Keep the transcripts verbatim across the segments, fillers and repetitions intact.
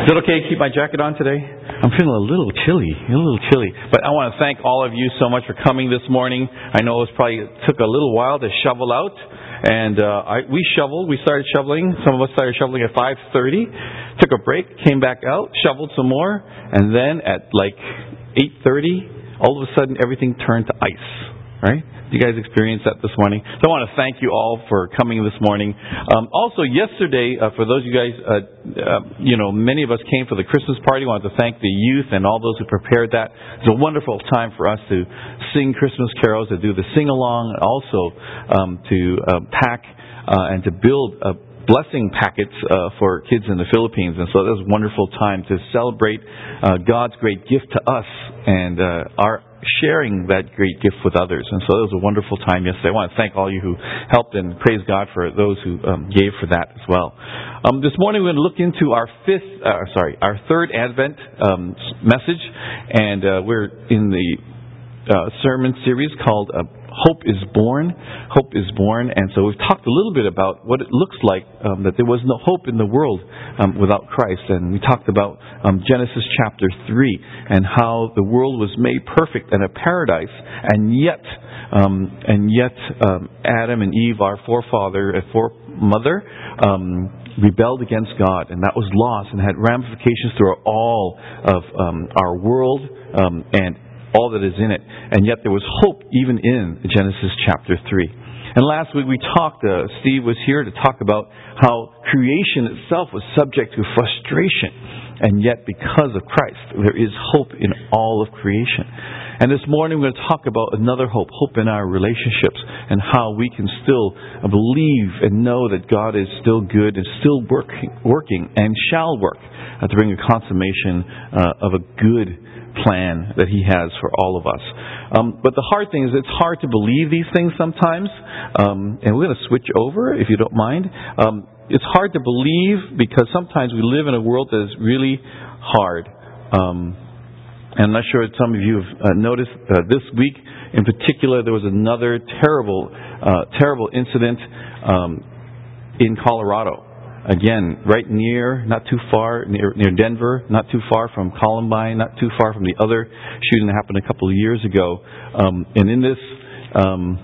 Is it okay to keep my jacket on today? I'm feeling a little chilly, a little chilly. But I want to thank all of you so much for coming this morning. I know it was probably it took a little while to shovel out. And uh, I, we shoveled. We started shoveling. Some of us started shoveling at five thirty. Took a break, came back out, shoveled some more. And then at like eight thirty, all of a sudden everything turned to ice. Right? You guys experienced that this morning. So I want to thank you all for coming this morning. Um, also, yesterday, uh, for those of you guys, uh, uh, you know, many of us came for the Christmas party. I wanted to thank the youth and all those who prepared that. It was a wonderful time for us to sing Christmas carols, to do the sing-along, and also um, to uh, pack uh, and to build a blessing packets uh, for kids in the Philippines. And so that was a wonderful time to celebrate uh, God's great gift to us and uh, our sharing that great gift with others. And so it was a wonderful time yesterday. I want to thank all you who helped and praise God for those who um, gave for that as well. Um, this morning we're going to look into our fifth, uh, sorry, our third Advent um, message, and uh, we're in the uh, sermon series called uh, Hope is Born. Hope is Born. And so we've talked a little bit about what it looks like um, that there was no hope in the world um, without Christ. And we talked about um, Genesis chapter three and how the world was made perfect and a paradise. And yet, um, and yet um, Adam and Eve, our forefather and foremother, um, rebelled against God. And that was lost and had ramifications through all of um, our world um, and all that is in it. And yet there was hope even in Genesis chapter three. And last week we talked, uh, Steve was here to talk about how creation itself was subject to frustration. And yet because of Christ, there is hope in all of creation. And this morning we're going to talk about another hope, hope in our relationships, and how we can still believe and know that God is still good and still working, working and shall work uh, to bring a consummation uh, of a good plan that He has for all of us. Um, but the hard thing is it's hard to believe these things sometimes. Um, and we're going to switch over, if you don't mind. Um, it's hard to believe because sometimes we live in a world that is really hard. Um, and I'm not sure if some of you have uh, noticed uh, this week in particular there was another terrible, uh, terrible incident um, in Colorado. Again, right near, not too far, near, near Denver, not too far from Columbine, not too far from the other shooting that happened a couple of years ago. Um, and in this um,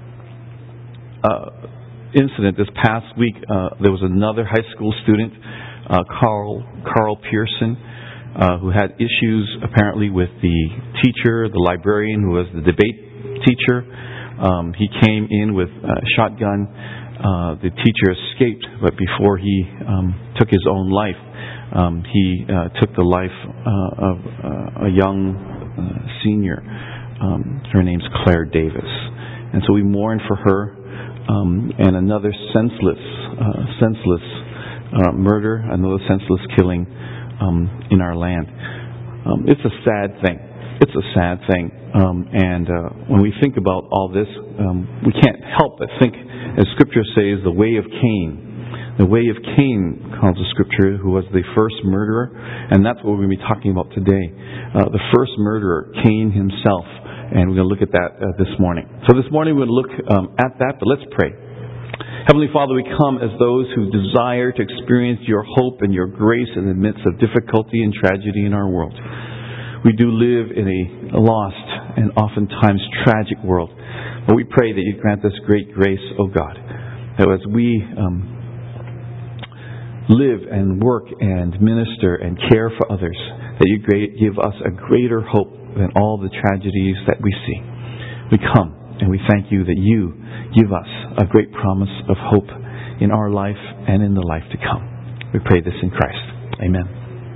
uh, incident this past week, uh, there was another high school student, uh, Carl Carl Pearson, uh, who had issues apparently with the teacher, the librarian who was the debate teacher. Um, he came in with a shotgun. Uh, the teacher escaped, but before he um, took his own life, um, he uh, took the life uh, of uh, a young uh, senior. Um, her name's Claire Davis. And so we mourn for her um, and another senseless, uh, senseless uh, murder, another senseless killing um, in our land. Um, it's a sad thing. It's a sad thing. Um, and uh, when we think about all this, um, we can't help but think, as Scripture says, the way of Cain. The way of Cain, calls the Scripture, who was the first murderer. And that's what we're going to be talking about today. Uh, the first murderer, Cain himself. And we're going to look at that uh, this morning. So this morning we're going to look um, at that, but let's pray. Heavenly Father, we come as those who desire to experience your hope and your grace in the midst of difficulty and tragedy in our world. We do live in a lost and oftentimes tragic world. But we pray that you grant us great grace, O God, that as we um, live and work and minister and care for others, that you give us a greater hope than all the tragedies that we see. We come and we thank you that you give us a great promise of hope in our life and in the life to come. We pray this in Christ. Amen.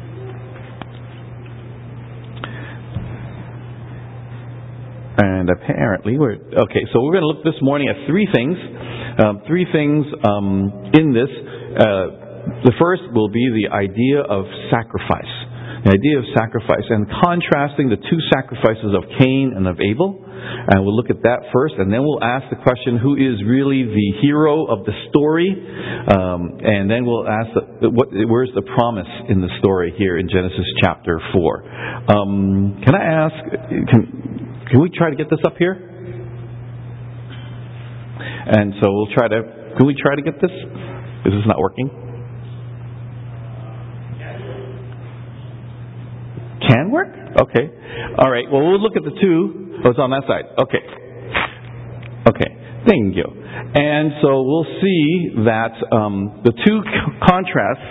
And apparently we're okay. So we're going to look this morning at three things. Um, three things um, in this. Uh, the first will be the idea of sacrifice. The idea of sacrifice and contrasting the two sacrifices of Cain and of Abel. And we'll look at that first, and then we'll ask the question: who is really the hero of the story? Um, and then we'll ask: the, what, where's the promise in the story here in Genesis chapter four? Um, can I ask? Can, Can we try to get this up here? And so we'll try to, can we try to get this? Is this not working? can work? Okay. All right. Well, we'll look at the two. Oh, it's on that side. Okay. Okay. Thank you. And so we'll see that um, the two contrasts.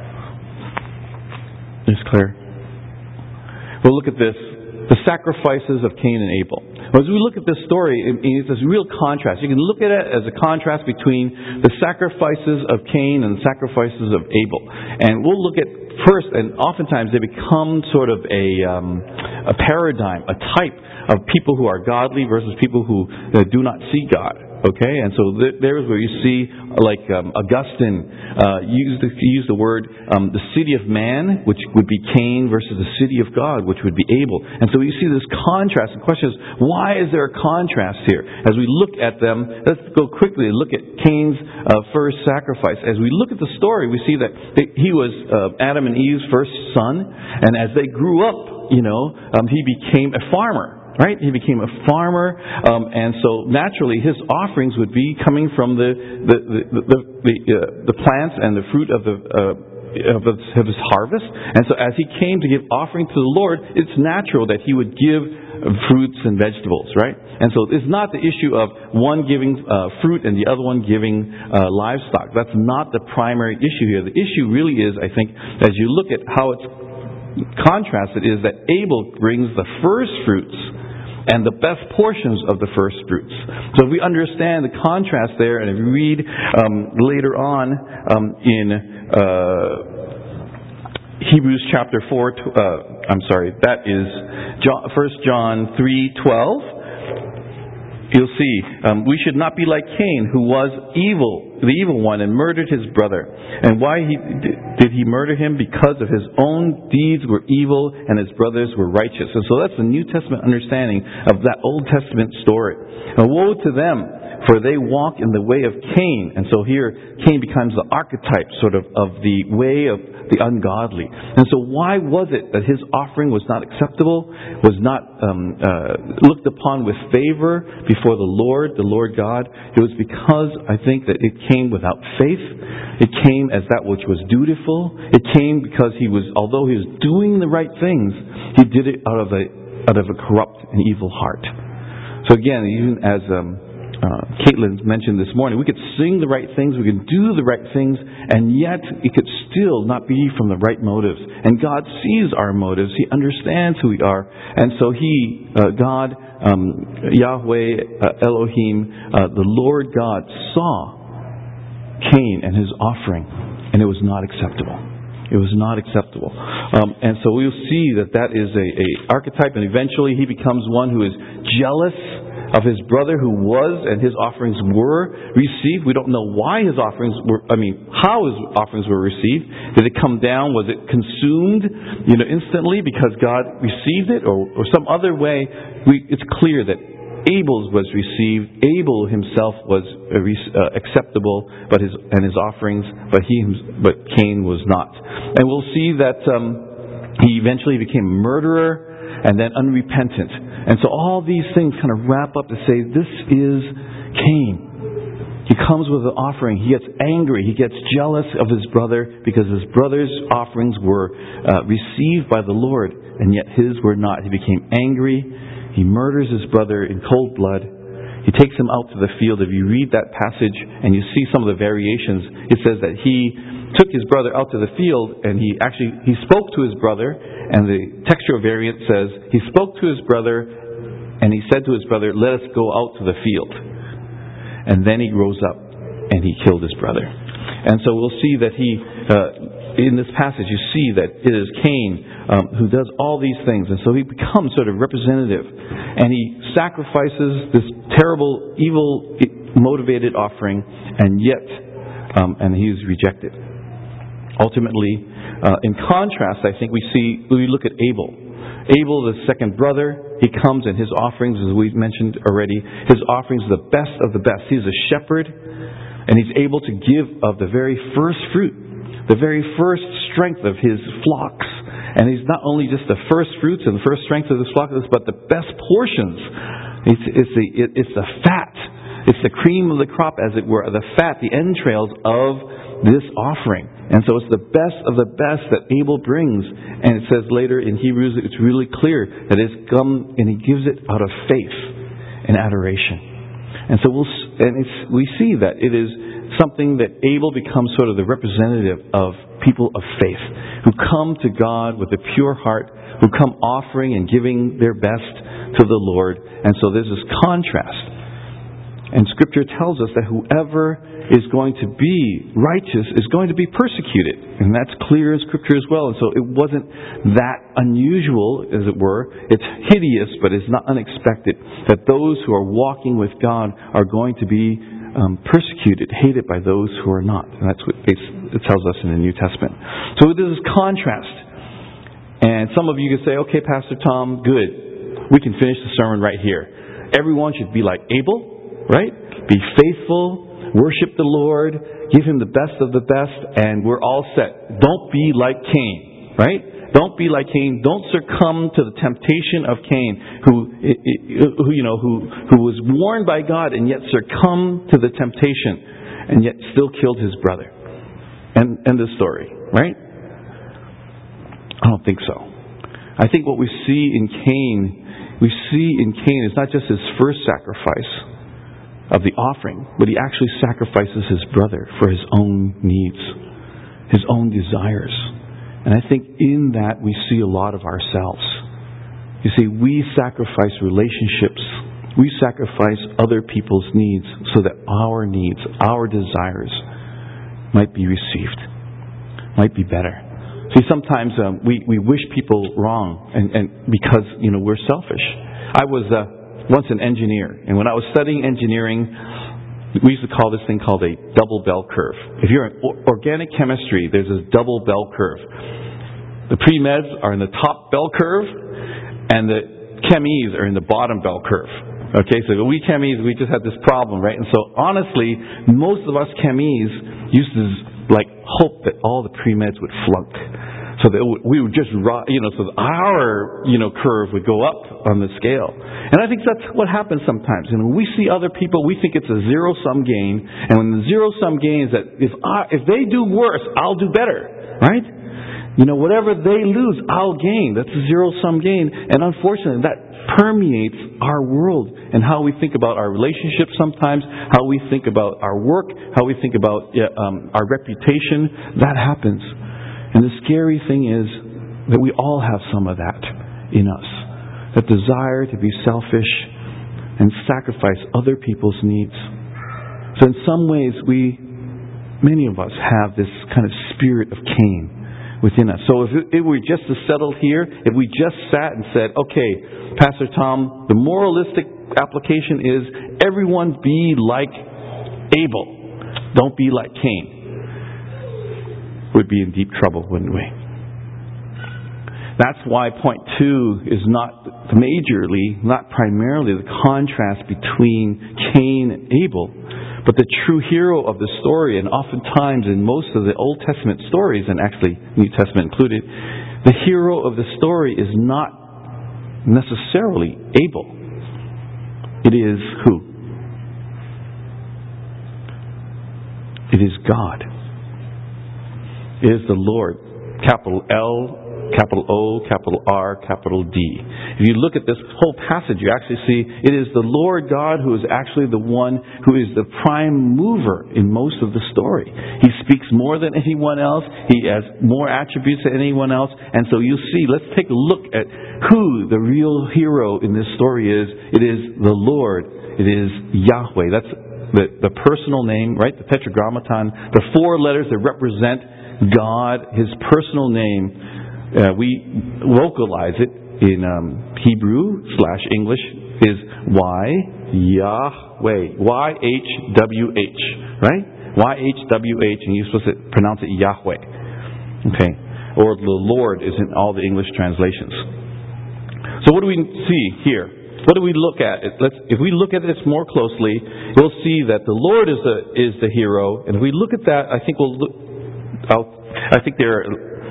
It's clear. We'll look at this. The sacrifices of Cain and Abel. As we look at this story, it's this real contrast. You can look at it as a contrast between the sacrifices of Cain and the sacrifices of Abel. And we'll look at first, and oftentimes they become sort of a, um, a paradigm, a type of people who are godly versus people who uh, do not see God. Okay, and so th- there's where you see, like um, Augustine uh, used the, used the word um, the city of man, which would be Cain, versus the city of God, which would be Abel. And so you see this contrast. The question is, why is there a contrast here? As we look at them, let's go quickly and look at Cain's uh, first sacrifice. As we look at the story, we see that he was uh, Adam and Eve's first son, and as they grew up, you know, um, he became a farmer. Right? He became a farmer, um, and so naturally his offerings would be coming from the the the the, the, uh, the plants and the fruit of the uh, of, his, of his harvest. And so as he came to give offering to the Lord, it's natural that he would give fruits and vegetables, right? And so it's not the issue of one giving uh, fruit and the other one giving uh, livestock. That's not the primary issue here. The issue really is, I think, as you look at how it's contrasted, is that Abel brings the first fruits and the best portions of the first fruits. So if we understand the contrast there, and if we read um, later on um, in uh, Hebrews chapter four, uh, I'm sorry, that is First John three twelve. You'll see, um, we should not be like Cain, who was evil, the evil one, and murdered his brother. And why he, did he murder him? Because of his own deeds were evil and his brothers were righteous. And so that's the New Testament understanding of that Old Testament story. And woe to them, for they walk in the way of Cain. And so here, Cain becomes the archetype, sort of, of the way of the ungodly. And so why was it that his offering was not acceptable, was not um, uh, looked upon with favor before the Lord, the Lord God? It was because, I think, that it came without faith. It came as that which was dutiful. It came because he was, although he was doing the right things, he did it out of a out of a corrupt and evil heart. So again, even as um, Uh, Caitlin mentioned this morning, we could sing the right things, we could do the right things, and yet it could still not be from the right motives. And God sees our motives. He understands who we are. And so He, uh, God, um, Yahweh, uh, Elohim, uh, the Lord God saw Cain and his offering, and it was not acceptable. It was not acceptable. Um, and so we'll see that that is a, a archetype, and eventually he becomes one who is jealous of his brother who was and his offerings were received. We don't know why his offerings were, I mean, how his offerings were received. Did it come down? Was it consumed, you know, instantly because God received it, or, or some other way? We, it's clear that Abel's was received. Abel himself was uh, acceptable, but his and his offerings, but he, but Cain was not. And we'll see that um, he eventually became a murderer and then unrepentant. And so all these things kind of wrap up to say, this is Cain. He comes with an offering. He gets angry. He gets jealous of his brother because his brother's offerings were uh, received by the Lord, and yet his were not. He became angry. He murders his brother in cold blood. He takes him out to the field. If you read that passage and you see some of the variations, it says that he took his brother out to the field, and he actually he spoke to his brother, and the textual variant says he spoke to his brother and he said to his brother, let us go out to the field. And then he rose up and he killed his brother. And so we'll see that he uh, in this passage you see that it is Cain um, who does all these things, and so he becomes sort of representative, and he sacrifices this terrible evil motivated offering, and yet um, and he is rejected. Ultimately, uh, in contrast, I think we see, we look at Abel. Abel, the second brother, he comes and his offerings, as we mentioned already, his offerings are the best of the best. He's a shepherd, and he's able to give of the very first fruit, the very first strength of his flocks. And he's not only just the first fruits and the first strength of his flocks, but the best portions. It's, it's, the, it, it's the fat. It's the cream of the crop, as it were, the fat, the entrails of this offering. And so it's the best of the best that Abel brings. And it says later in Hebrews, it's really clear that it's come and he gives it out of faith and adoration. And so we'll, and it's, we see that it is something that Abel becomes sort of the representative of people of faith who come to God with a pure heart, who come offering and giving their best to the Lord. And so there's this contrast. And Scripture tells us that whoever is going to be righteous is going to be persecuted. And that's clear in Scripture as well. And so it wasn't that unusual, as it were. It's hideous, but it's not unexpected that those who are walking with God are going to be um, persecuted, hated by those who are not. And that's what it tells us in the New Testament. So there's this contrast. And some of you can say, okay, Pastor Tom, good. We can finish the sermon right here. Everyone should be like Abel. Right? Be faithful, worship the Lord, give Him the best of the best, and we're all set. Don't be like Cain. Right? Don't be like Cain. Don't succumb to the temptation of Cain, who, who you know, who who was warned by God and yet succumbed to the temptation, and yet still killed his brother. And end the story. Right? I don't think so. I think what we see in Cain, we see in Cain is not just his first sacrifice of the offering, but he actually sacrifices his brother for his own needs, his own desires. And I think in that we see a lot of ourselves. You see, we sacrifice relationships. We sacrifice other people's needs so that our needs, our desires might be received, might be better. See, sometimes um, we, we wish people wrong and, and because, you know, we're selfish. I was... Uh, once an engineer. And when I was studying engineering, we used to call this thing called a double bell curve. If you're in organic chemistry, there's this double bell curve. The pre-meds are in the top bell curve, and the chemies are in the bottom bell curve. Okay, so we chemies, we just had this problem, right? And so honestly, most of us chemies used to like hope that all the pre-meds would flunk. So that we would just, you know, so our, you know, curve would go up on the scale. And I think that's what happens sometimes. And when we see other people, we think it's a zero-sum game. And when the zero-sum game is that if I, if they do worse, I'll do better. Right? You know, whatever they lose, I'll gain. That's a zero-sum game. And unfortunately, that permeates our world and how we think about our relationships sometimes, how we think about our work, how we think about um, our reputation. That happens. And the scary thing is that we all have some of that in us. That desire to be selfish and sacrifice other people's needs. So in some ways, we, many of us have this kind of spirit of Cain within us. So if, it, if we just settled here, if we just sat and said, okay, Pastor Tom, the moralistic application is everyone be like Abel. Don't be like Cain. Would be in deep trouble, wouldn't we? That's why point two is not majorly, not primarily the contrast between Cain and Abel, but the true hero of the story. And oftentimes in most of the Old Testament stories, and actually New Testament included, the hero of the story is not necessarily Abel. It is who? It is God. It is the Lord. Capital L, capital O, capital R, capital D. If you look at this whole passage, you actually see it is the Lord God who is actually the one who is the prime mover in most of the story. He speaks more than anyone else. He has more attributes than anyone else. And so you see, let's take a look at who the real hero in this story is. It is the Lord. It is Yahweh. That's the, the personal name, right? The Tetragrammaton. The four letters that represent God, His personal name. Uh, we localize it in um, Hebrew slash English is Y, Yahweh. Y H W H. Right? Y H W H, and you're supposed to pronounce it Yahweh. Okay. Or the Lord is in all the English translations. So what do we see here? What do we look at? Let's, if we look at this more closely, we'll see that the Lord is the is the hero. And if we look at that, I think we'll look. I'll, I think there.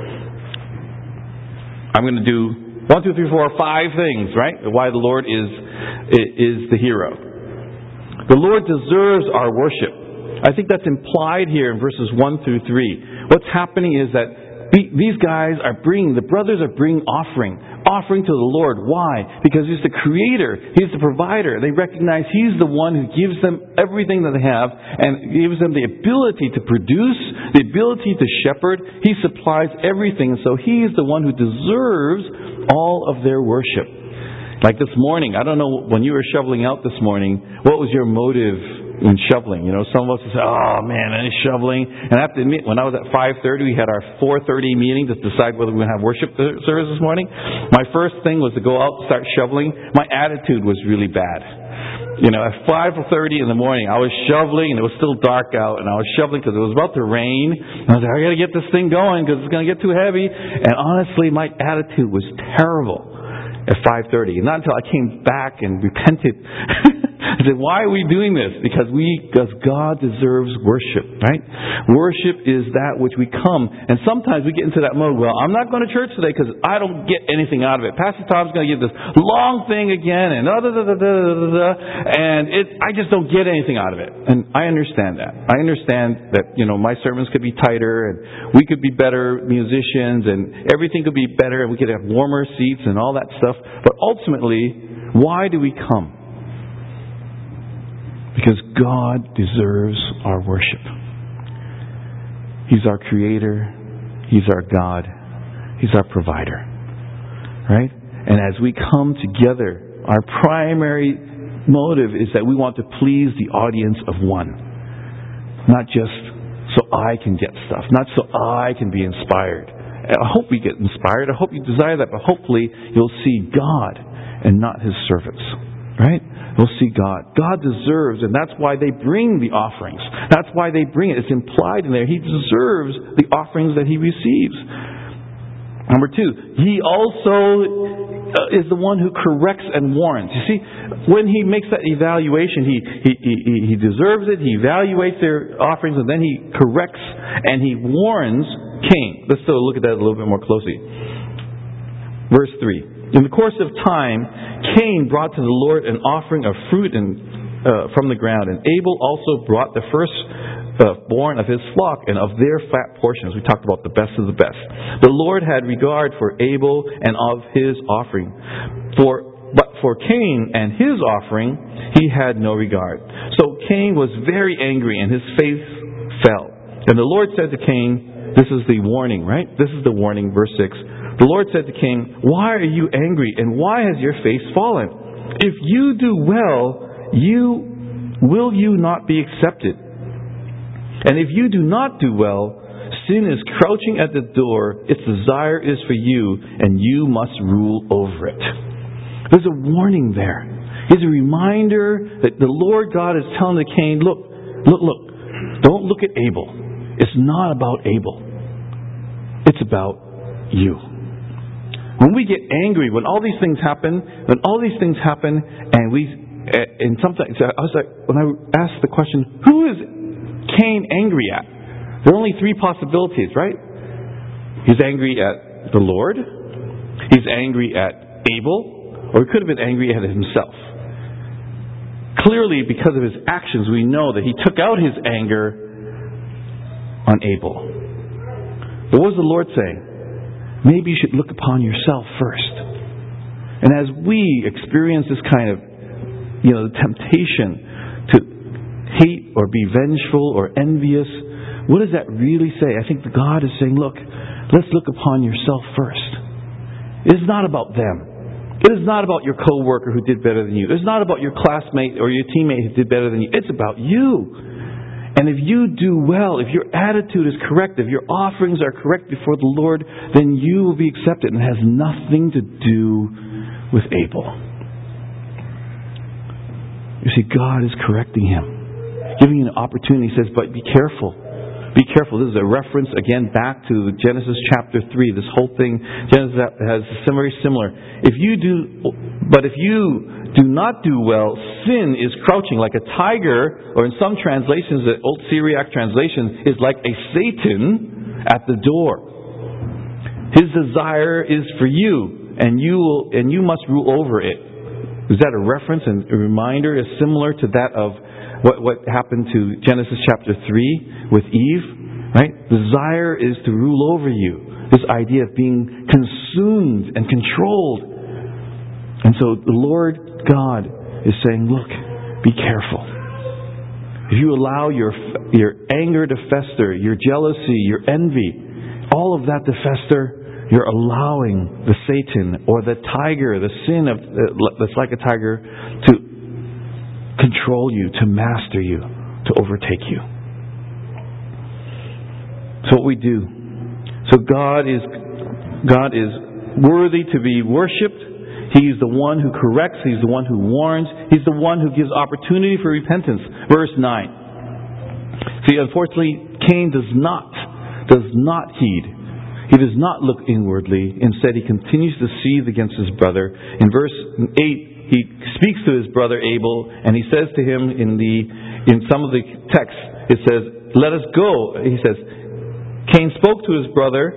I'm going to do one, two, three, four, five things. Right? Why the Lord is is the hero. The Lord deserves our worship. I think that's implied here in verses one through three. what's happening is that these guys are bringing, the brothers are bringing offering. Offering to the Lord. Why? Because He's the Creator. He's the provider. They recognize He's the one who gives them everything that they have and gives them the ability to produce, the ability to shepherd. He supplies everything. So He is the one who deserves all of their worship. Like this morning, I don't know, when you were shoveling out this morning, what was your motive in shoveling? You know, some of us would say, oh man, any shoveling. And I have to admit, when I was at five thirty, we had our four thirty meeting to decide whether we were going to have worship service this morning. My first thing was to go out and start shoveling. My attitude was really bad. You know, at five thirty in the morning, I was shoveling and it was still dark out, and I was shoveling because it was about to rain. And I was like, I got to get this thing going because it's going to get too heavy. And honestly, my attitude was terrible at five thirty. Not until I came back and repented. I said, why are we doing this? Because we, because God deserves worship, right? Worship is that which we come. And sometimes we get into that mode, well, I'm not going to church today because I don't get anything out of it. Pastor Tom's going to give this long thing again, and da, da, da, da, da, da, and it, I just don't get anything out of it. And I understand that. I understand that, you know, my sermons could be tighter, and we could be better musicians, and everything could be better, and we could have warmer seats and all that stuff. But ultimately, why do we come? Because God deserves our worship. He's our Creator. He's our God. He's our provider. Right? And as we come together, our primary motive is that we want to please the audience of one. Not just so I can get stuff. Not so I can be inspired. I hope we get inspired. I hope you desire that. But hopefully you'll see God and not His servants. Right? We'll see God. God deserves, and that's why they bring the offerings. That's why they bring it. It's implied in there. He deserves the offerings that He receives. Number two, He also is the one who corrects and warns. You see, when He makes that evaluation, He He, he, he deserves it, He evaluates their offerings, and then He corrects and He warns Cain. Let's still look at that a little bit more closely. Verse three. In the course of time, Cain brought to the Lord an offering of fruit and, uh, from the ground, and Abel also brought the first uh, born of his flock and of their fat portions. We talked about the best of the best. The Lord had regard for Abel and of his offering. For But for Cain and his offering, He had no regard. So Cain was very angry and his face fell. And the Lord said to Cain, this is the warning, right? This is the warning, verse six. The Lord said to Cain, why are you angry, and why has your face fallen? If you do well, you will you not be accepted? And if you do not do well, sin is crouching at the door, its desire is for you, and you must rule over it. There's a warning there. It's a reminder that the Lord God is telling to Cain, look, look, look, don't look at Abel. It's not about Abel. It's about you. When we get angry, when all these things happen, when all these things happen, and we, and sometimes, I was like, when I asked the question, who is Cain angry at? There are only three possibilities, right? He's angry at the Lord, he's angry at Abel, or he could have been angry at himself. Clearly, because of his actions, we know that he took out his anger on Abel. But what was the Lord saying? Maybe you should look upon yourself first. And as we experience this kind of, you know, temptation to hate or be vengeful or envious, what does that really say? I think God is saying, look, let's look upon yourself first. It is not about them. It is not about your coworker who did better than you. It's not about your classmate or your teammate who did better than you. It's about you. And if you do well, if your attitude is correct, if your offerings are correct before the Lord, then you will be accepted. And it has nothing to do with Abel. You see, God is correcting him, giving you an opportunity. He says, but be careful. Be careful. This is a reference, again, back to Genesis chapter three. This whole thing, Genesis has very similar. If you do, but if you do not do well, sin is crouching like a tiger, or in some translations, the Old Syriac translation, is like a Satan at the door. His desire is for you, and you will, and you must rule over it. Is that a reference and a reminder? Is similar to that of what what happened to Genesis chapter three with Eve? Right? Desire is to rule over you. This idea of being consumed and controlled. And so the Lord God is saying, look, be careful. If you allow your your anger to fester, your jealousy, your envy, all of that to fester, you're allowing the Satan or the tiger, the sin of uh, that's like a tiger, to control you, to master you, to overtake you. So what we do. So God is God is worthy to be worshipped. He's the one who corrects. He's the one who warns. He's the one who gives opportunity for repentance. Verse nine. See, unfortunately, Cain does not, does not heed. He does not look inwardly. Instead, he continues to seethe against his brother. In verse eight, he speaks to his brother Abel, and he says to him in the in some of the texts, it says, "Let us go." He says, Cain spoke to his brother,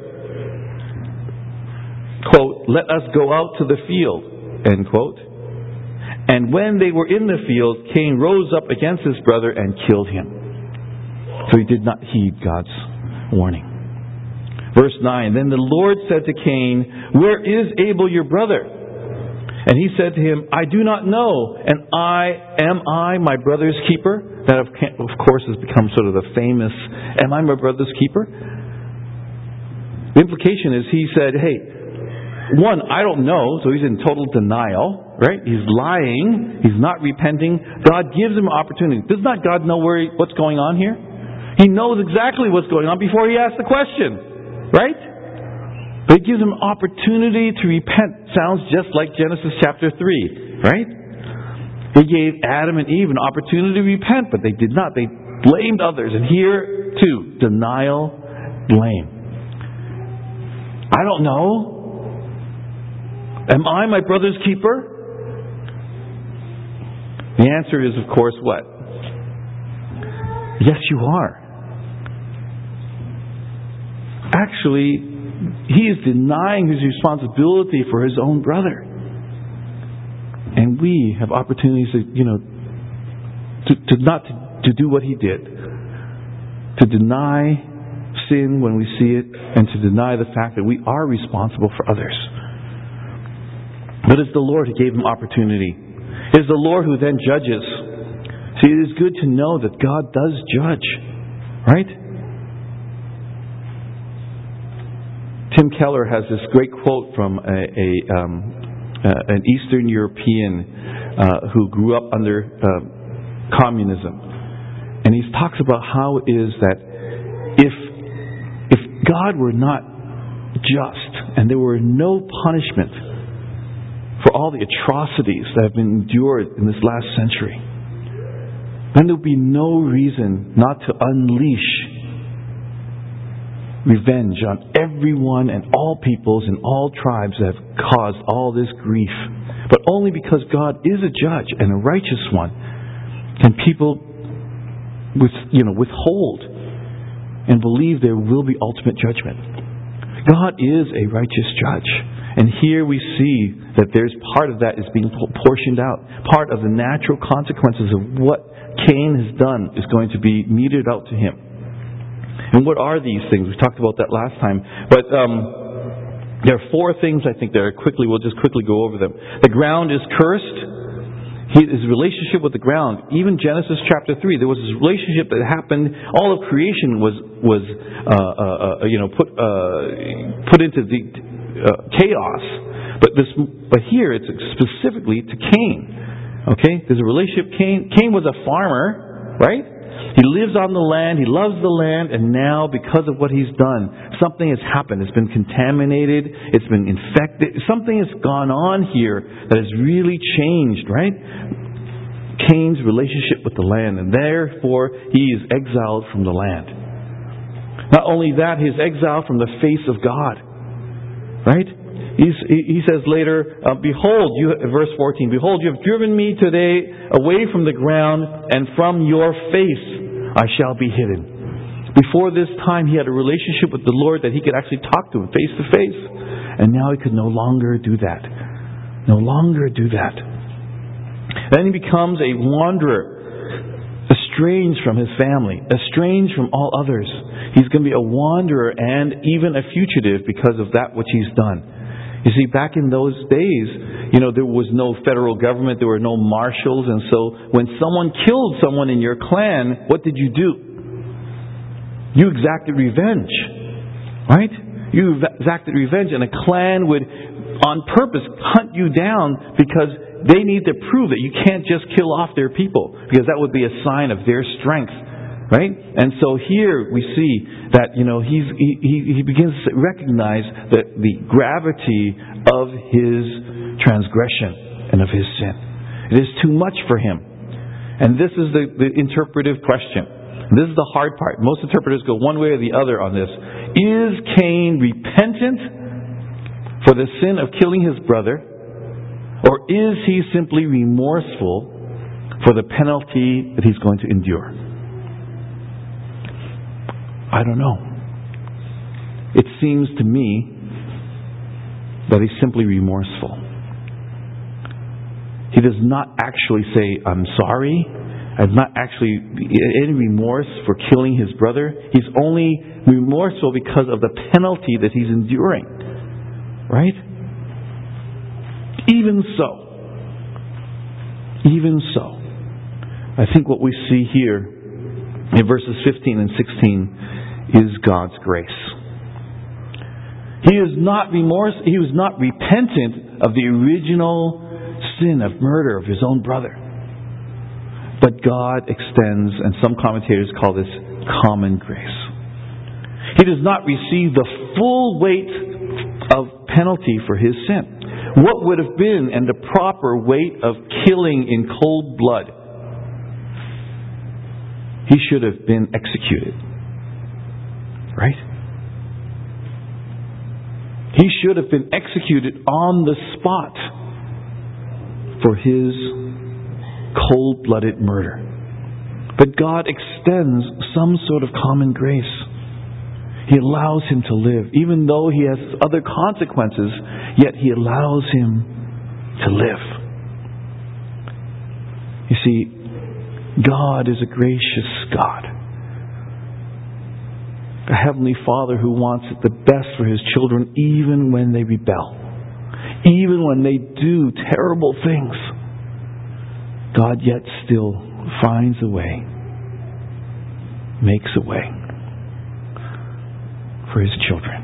quote, "Let us go out to the field," end quote. And when they were in the field, Cain rose up against his brother and killed him. So he did not heed God's warning. Verse nine, then the Lord said to Cain, "Where is Abel your brother?" And he said to him, "I do not know. And I, am I my brother's keeper?" That of course has become sort of the famous, "Am I my brother's keeper?" The implication is he said, hey, one, I don't know, so he's in total denial, right? He's lying. He's not repenting. God gives him an opportunity. Does not God know where he, what's going on here? He knows exactly what's going on before he asks the question, right? But he gives him an opportunity to repent. Sounds just like Genesis chapter three, right? He gave Adam and Eve an opportunity to repent, but they did not. They blamed others. And here, too, denial, blame. I don't know. Am I my brother's keeper? The answer is, of course, what? Yes, you are. Actually, he is denying his responsibility for his own brother. And we have opportunities to, you know, to, to not to, to do what he did. To deny sin when we see it, and to deny the fact that we are responsible for others. But it's the Lord who gave him opportunity. It is the Lord who then judges. See, it is good to know that God does judge. Right? Tim Keller has this great quote from a, a um, uh, an Eastern European uh, who grew up under uh, communism. And he talks about how it is that if if God were not just and there were no punishment for all the atrocities that have been endured in this last century, then there would be no reason not to unleash revenge on everyone and all peoples and all tribes that have caused all this grief. But only because God is a judge and a righteous one can people with, you know, withhold and believe there will be ultimate judgment. God is a righteous judge. And here we see that there's part of that is being portioned out. Part of the natural consequences of what Cain has done is going to be meted out to him. And what are these things? We talked about that last time. But um, there are four things, I think, that are quickly, we'll just quickly go over them. The ground is cursed. His relationship with the ground. Even Genesis chapter three, there was this relationship that happened. All of creation was was uh, uh, uh, you know put uh, put into the uh, chaos. But this, but here it's specifically to Cain. Okay, there's a relationship. Cain Cain was a farmer, right? He lives on the land. He loves the land, and now because of what he's done, something has happened. It's been contaminated. It's been infected. Something has gone on here that has really changed, right? Cain's relationship with the land, and therefore he is exiled from the land. Not only that, he is exiled from the face of God, right? He's, he says later, uh, "Behold, you," verse fourteen, "Behold, you have driven me today away from the ground, and from your face I shall be hidden." Before this time, he had a relationship with the Lord that he could actually talk to him face to face. And now he could no longer do that. No longer do that. Then he becomes a wanderer, a estranged from his family, estranged from all others. He's going to be a wanderer and even a fugitive because of that which he's done. You see, back in those days, you know, there was no federal government, there were no marshals, and so when someone killed someone in your clan, what did you do? You exacted revenge, right? You exacted revenge, and a clan would, on purpose, hunt you down because they need to prove that you can't just kill off their people, because that would be a sign of their strength, right? And so here we see that, you know, he's, he, he begins to recognize that the gravity of his transgression and of his sin. It is too much for him. And this is the, the interpretive question. This is the hard part. Most interpreters go one way or the other on this. Is Cain repentant for the sin of killing his brother? Or is he simply remorseful for the penalty that he's going to endure? I don't know. It seems to me that he's simply remorseful. He does not actually say, I'm sorry. I've not actually any remorse for killing his brother. He's only remorseful because of the penalty that he's enduring. Right? Even so, even so, I think what we see here in verses fifteen and sixteen is God's grace. He is not remorse. He was not repentant of the original sin of murder of his own brother. But God extends, and some commentators call this common grace. He does not receive the full weight of penalty for his sin. What would have been and the proper weight of killing in cold blood? He should have been executed. Right? He should have been executed on the spot for his cold-blooded murder. But God extends some sort of common grace. He allows him to live. Even though he has other consequences, yet he allows him to live. You see, God is a gracious God. A Heavenly Father who wants the best for His children even when they rebel. Even when they do terrible things. God yet still finds a way. Makes a way for His children.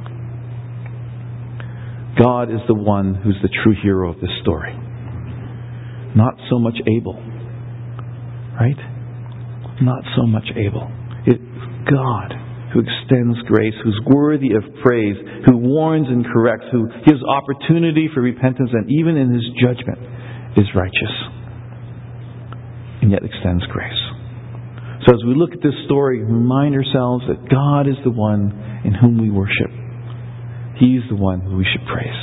God is the one who's the true hero of this story. Not so much Abel. Right? Not so much Abel. It's God who extends grace, who's worthy of praise, who warns and corrects, who gives opportunity for repentance, and even in His judgment is righteous. And yet extends grace. So as we look at this story, remind ourselves that God is the one in whom we worship. He's the one who we should praise.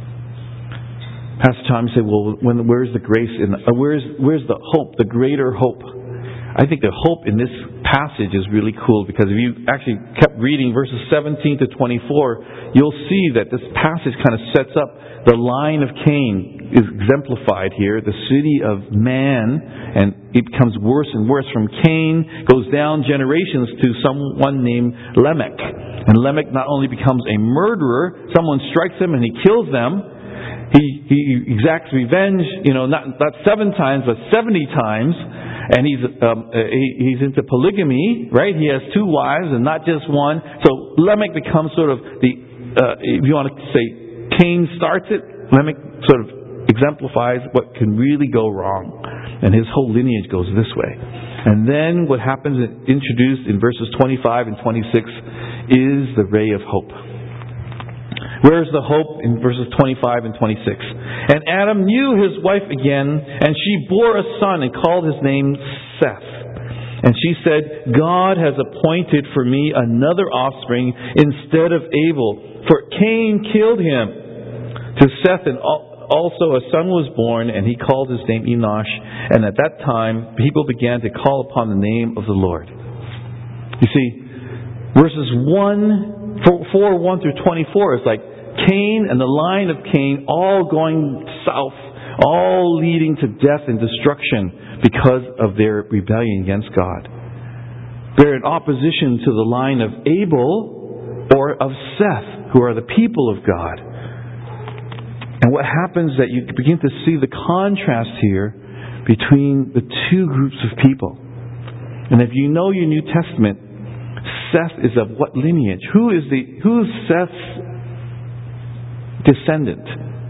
Pastor Tom, you say, well, when, where's the grace? In, uh, where's, where's the hope, the greater hope? I think the hope in this passage is really cool, because if you actually kept reading verses seventeen to twenty-four, you'll see that this passage kind of sets up the line of Cain is exemplified here, the city of man, and it becomes worse and worse from Cain, goes down generations to someone named Lamech. And Lamech not only becomes a murderer, someone strikes him and he kills them. He, he exacts revenge, you know, not, not seven times, but seventy times. And he's um, he, he's into polygamy, right? He has two wives and not just one. So Lamech becomes sort of the, uh, if you want to say, Cain starts it. Lamech sort of exemplifies what can really go wrong. And his whole lineage goes this way. And then what happens, introduced in verses twenty-five and twenty-six, is the ray of hope. Where's the hope in verses twenty-five and twenty-six? And Adam knew his wife again, and she bore a son and called his name Seth. And she said, God has appointed for me another offspring instead of Abel, for Cain killed him. To Seth and also a son was born, and he called his name Enosh. And at that time, people began to call upon the name of the Lord. You see, verses one, four, one through twenty-four is like Cain and the line of Cain all going south, all leading to death and destruction because of their rebellion against God. They're in opposition to the line of Abel or of Seth, who are the people of God. And what happens is that you begin to see the contrast here between the two groups of people. And if you know your New Testament, Seth is of what lineage? Who is the who is Seth's descendant?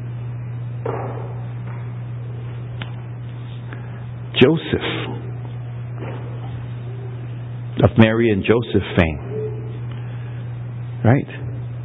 Joseph, of Mary and Joseph fame. Right?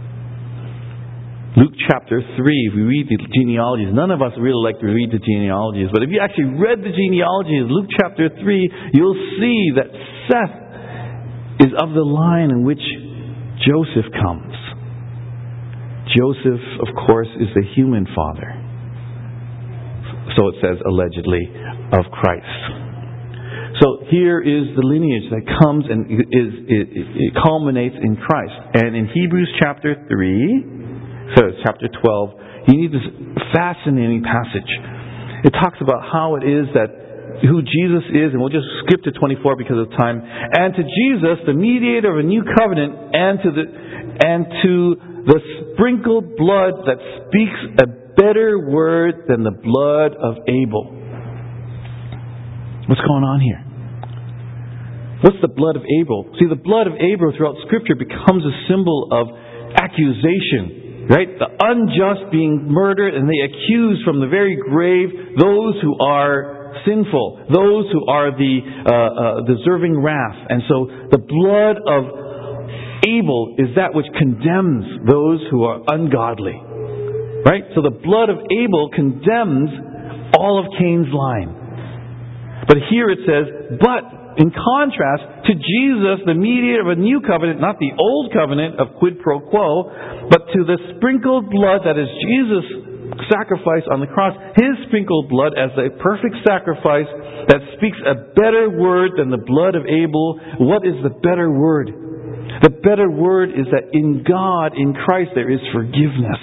Luke chapter three, if we read the genealogies, none of us really like to read the genealogies, but if you actually read the genealogies, Luke chapter three, you'll see that Seth is of the line in which Joseph comes. Joseph, of course, is the human father. So it says, allegedly, of Christ. So here is the lineage that comes and is it, it culminates in Christ. And in Hebrews chapter three, so it's chapter twelve, you need this fascinating passage. It talks about how it is that who Jesus is, and we'll just skip to twenty-four because of time. And to Jesus, the mediator of a new covenant, and to the and to the sprinkled blood that speaks a better word than the blood of Abel. What's going on here? What's the blood of Abel? See, the blood of Abel throughout Scripture becomes a symbol of accusation. Right? The unjust being murdered, and they accuse from the very grave those who are sinful, those who are the uh, uh, deserving wrath. And so the blood of Abel is that which condemns those who are ungodly. Right? So the blood of Abel condemns all of Cain's line. But here it says, but in contrast to Jesus, the mediator of a new covenant, not the old covenant of quid pro quo, but to the sprinkled blood that is Jesus' sacrifice on the cross, His sprinkled blood as a perfect sacrifice that speaks a better word than the blood of Abel. What is the better word? The better word is that in God, in Christ, there is forgiveness.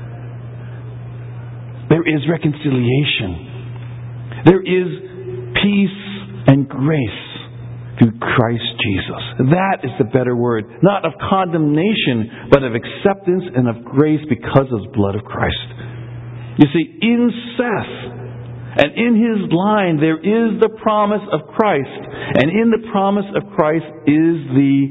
There is reconciliation. There is peace and grace through Christ Jesus. That is the better word. Not of condemnation, but of acceptance and of grace because of the blood of Christ. You see, in Seth and in his line there is the promise of Christ. And in the promise of Christ is the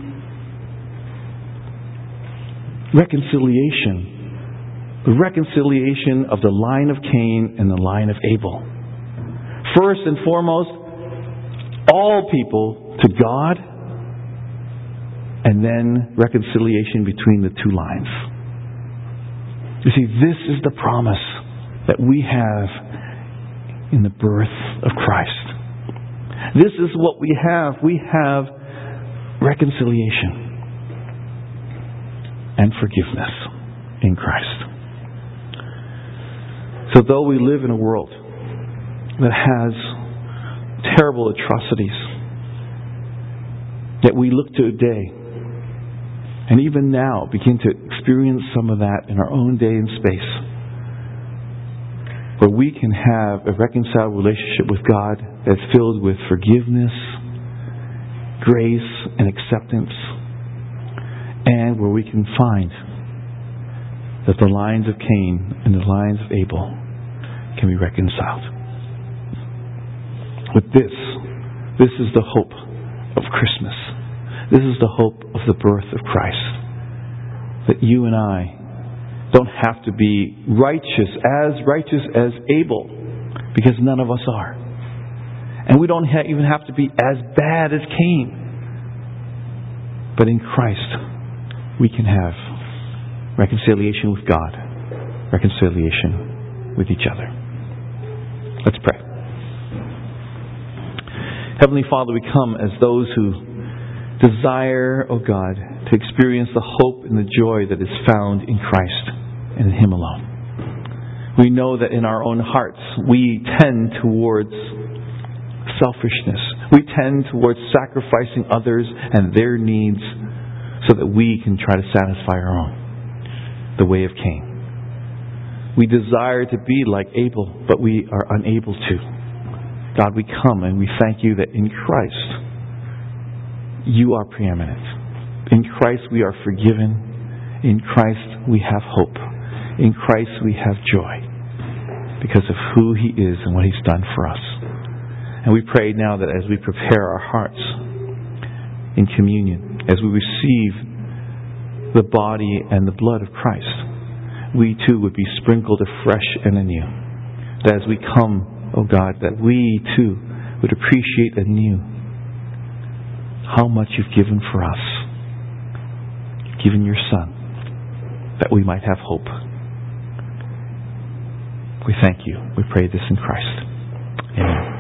reconciliation. The reconciliation of the line of Cain and the line of Abel. First and foremost, all people to God, and then reconciliation between the two lines. You see, this is the promise that we have in the birth of Christ. This is what we have. We have reconciliation and forgiveness in Christ. So though we live in a world that has terrible atrocities that we look to today, and even now begin to experience some of that in our own day and space, where we can have a reconciled relationship with God that's filled with forgiveness, grace, and acceptance, and where we can find that the lines of Cain and the lines of Abel can be reconciled. But this, this is the hope of Christmas. This is the hope of the birth of Christ. That you and I don't have to be righteous, as righteous as Abel, because none of us are. And we don't ha- even have to be as bad as Cain. But in Christ, we can have reconciliation with God, reconciliation with each other. Let's pray. Heavenly Father, we come as those who desire, O God, to experience the hope and the joy that is found in Christ and in Him alone. We know that in our own hearts we tend towards selfishness. We tend towards sacrificing others and their needs so that we can try to satisfy our own, the way of Cain. We desire to be like Abel, but we are unable to. God, we come and we thank you that in Christ, you are preeminent. In Christ we are forgiven. In Christ we have hope. In Christ we have joy because of who He is and what He's done for us. And we pray now that as we prepare our hearts in communion, as we receive the body and the blood of Christ, we too would be sprinkled afresh and anew. That as we come, O God, that we too would appreciate anew how much You've given for us. You've given Your Son that we might have hope. We thank You. We pray this in Christ. Amen.